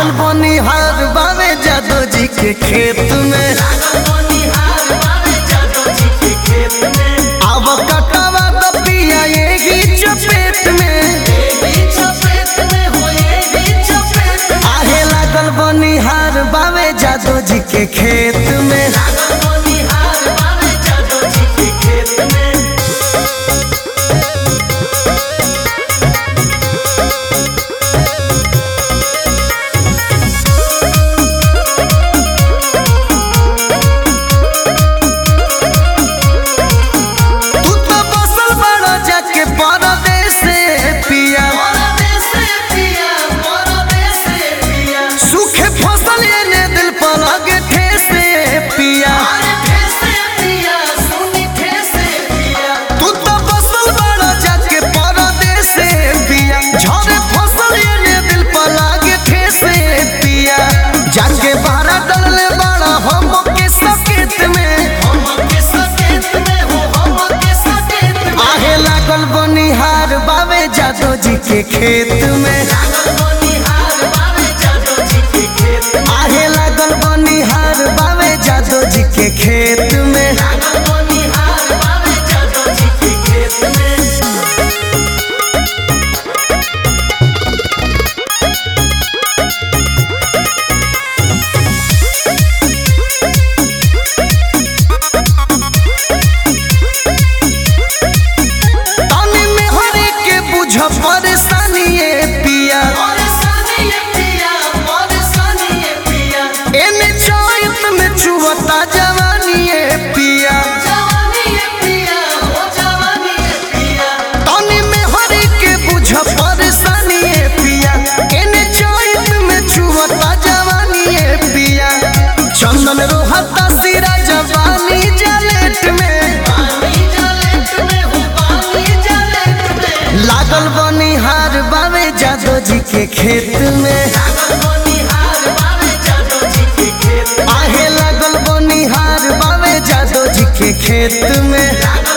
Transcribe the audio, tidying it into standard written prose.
लागल बनिहार बावे जादो जी के खेत में। अब कटावा दबिया एही चपेट में। आहे लागल बनिहार बावे जादो जी के खेत में। जाके बारा डलले बाड़ा हम के सकेत में। आहे लागल बनिहार बावे जादो जी के खेत में। आहे लागल बनिहार बावे जादो जी के खेत में। परेशानी पिया एने चौत में चुवता जवानी पिया। तनी में हरे के बुझ परेशानी पिया एने चौत में चुवता जवानी पिया। चंदन रोहता सिरा जवानी जलेट में। लागल बनिहार बावे जादो जी के खेत में। आहे लागल बनिहार बावे जादो जी के खेत में।